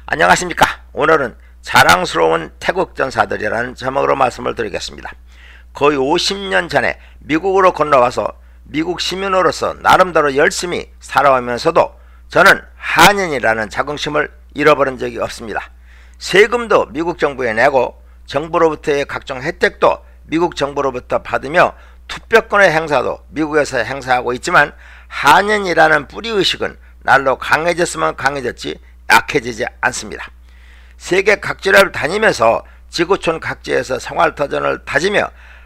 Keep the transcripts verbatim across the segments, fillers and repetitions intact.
안녕하십니까. 오늘은 자랑스러운 태국 전사들이라는 제목으로 말씀을 드리겠습니다. 거의 오십 년 전에 미국으로 건너와서 미국 시민으로서 나름대로 열심히 살아오면서도 저는 한인이라는 자긍심을 잃어버린 적이 없습니다. 세금도 미국 정부에 내고 정부로부터의 각종 혜택도 미국 정부로부터 받으며 투표권의 행사도 미국에서 행사하고 있지만 한인이라는 뿌리의식은 날로 강해졌으면 강해졌지 약해지지 않습니다. 세계 각지를 다니면서 지구촌 각지에서 생활터전을 다지며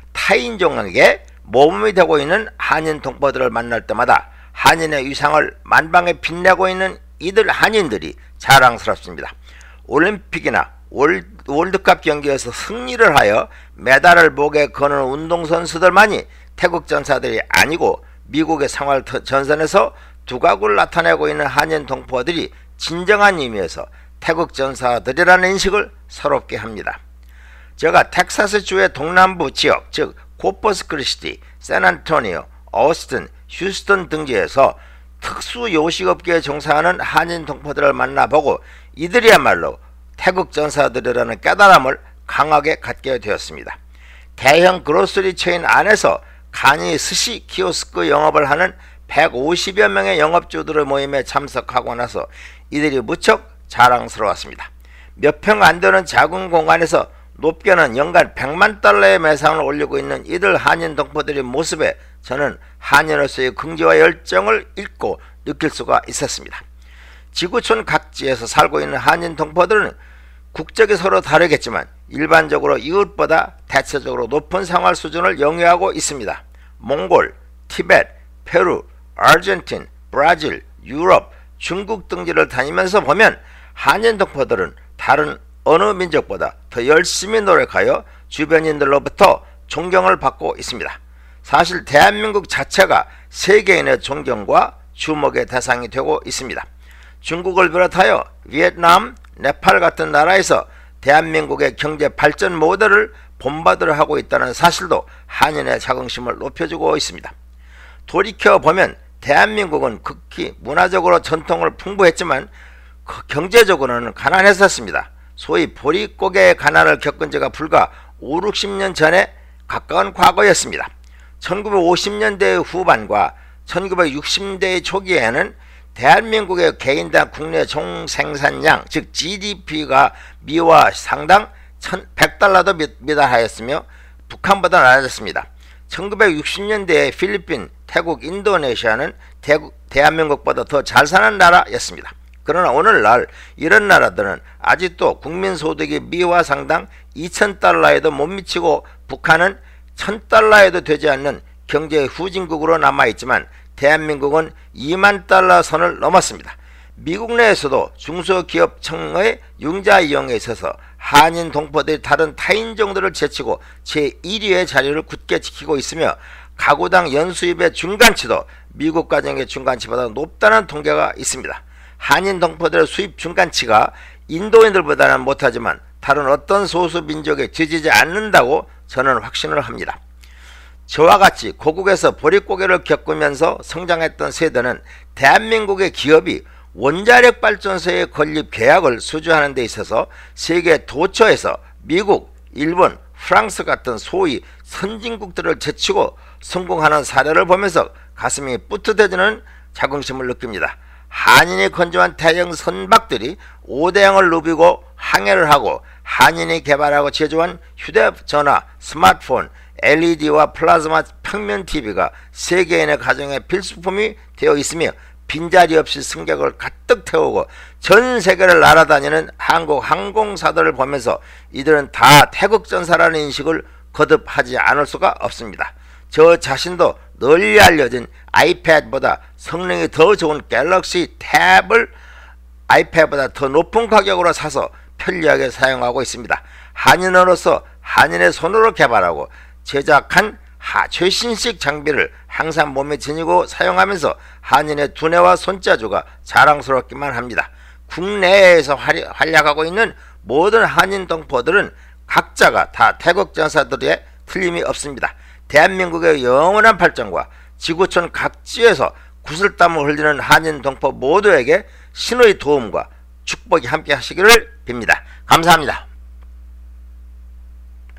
타인종에게 모범이 되고 있는 한인 동포들을 만날 때마다 한인의 위상을 만방에 빛내고 있는 이들 한인들이 자랑스럽습니다. 올림픽이나 월, 월드컵 경기에서 승리를 하여 메달을 목에 거는 운동선수들만이 태국 전사들이 아니고 미국의 생활 전선에서 두각을 나타내고 있는 한인 동포들이 진정한 의미에서 태국 전사들이라는 인식을 새롭게 합니다. 제가 텍사스주의 동남부 지역, 즉 코퍼스 크리스티, 샌안토니오, 어스틴, 휴스턴 등지에서 특수 요식업계에 종사하는 한인 동포들을 만나보고 이들이야말로 태국 전사들이라는 깨달음을 강하게 갖게 되었습니다. 대형 그로서리 체인 안에서 간이 스시 키오스크 영업을 하는 백오십여 명의 영업주들의 모임에 참석하고 나서 이들이 무척 자랑스러웠습니다. 몇 평 안 되는 작은 공간에서 높게는 연간 백만 달러의 매상을 올리고 있는 이들 한인 동포들의 모습에 저는 한인으로서의 긍지와 열정을 읽고 느낄 수가 있었습니다. 지구촌 각지에서 살고 있는 한인 동포들은 국적이 서로 다르겠지만 일반적으로 이웃보다 대체적으로 높은 생활 수준을 영위하고 있습니다. 몽골, 티베트, 페루, 아르헨틴, 브라질, 유럽, 중국 등지를 다니면서 보면 한인 동포들은 다른 어느 민족보다 더 열심히 노력하여 주변인들로부터 존경을 받고 있습니다. 사실 대한민국 자체가 세계인의 존경과 주목의 대상이 되고 있습니다. 중국을 비롯하여 비엔남, 네팔 같은 나라에서 대한민국의 경제 발전 모델을 본받으려 하고 있다는 사실도 한인의 자긍심을 높여주고 있습니다. 돌이켜보면 대한민국은 극히 문화적으로 전통을 풍부했지만 경제적으로는 가난했었습니다. 소위 보릿고개의 가난을 겪은 지가 불과 오륙십 년 전에 가까운 과거였습니다. 천구백오십 년대 후반과 천구백육십 년대 초기에는 대한민국의 개인당 국내 총생산량 즉 지디피가 미와 상당 백 달러도 미달하였으며 북한보다 낮았습니다. 천구백육십 년대에 필리핀, 태국, 인도네시아는 대국, 대한민국보다 더 잘 사는 나라였습니다. 그러나 오늘날 이런 나라들은 아직도 국민소득이 미와 상당 이천 달러에도 못 미치고 북한은 천 달러에도 되지 않는 경제 후진국으로 남아있지만 대한민국은 이만 달러 선을 넘었습니다. 미국 내에서도 중소기업청의 융자 이용에 있어서 한인 동포들이 다른 타인종들을 제치고 제일 위의 자리를 굳게 지키고 있으며 가구당 연수입의 중간치도 미국 가정의 중간치보다 높다는 통계가 있습니다. 한인 동포들의 수입 중간치가 인도인들보다는 못하지만 다른 어떤 소수 민족에 뒤지지 않는다고 저는 확신을 합니다. 저와 같이 고국에서 보릿고개를 겪으면서 성장했던 세대는 대한민국의 기업이 원자력 발전소의 건립 계약을 수주하는 데 있어서 세계 도처에서 미국, 일본, 프랑스 같은 소위 선진국들을 제치고 성공하는 사례를 보면서 가슴이 뿌듯해지는 자긍심을 느낍니다. 한인이 건조한 대형 선박들이 오대양을 누비고 항해를 하고 한인이 개발하고 제조한 휴대전화, 스마트폰, 엘이디와 플라즈마 평면 티비가 세계인의 가정의 필수품이 되어 있으며 빈자리 없이 승객을 가득 태우고 전 세계를 날아다니는 한국 항공사들을 보면서 이들은 다 태국 전사라는 인식을 거듭하지 않을 수가 없습니다. 저 자신도 널리 알려진 아이패드보다 성능이 더 좋은 갤럭시 탭을 아이패드보다 더 높은 가격으로 사서 편리하게 사용하고 있습니다. 한인으로서 한인의 손으로 개발하고 제작한 하, 최신식 장비를 항상 몸에 지니고 사용하면서 한인의 두뇌와 손자주가 자랑스럽기만 합니다. 국내에서 활, 활약하고 있는 모든 한인 동포들은 각자가 다 태국 전사들의 틀림이 없습니다. 대한민국의 영원한 발전과 지구촌 각지에서 구슬땀을 흘리는 한인 동포 모두에게 신의 도움과 축복이 함께 하시기를 빕니다. 감사합니다.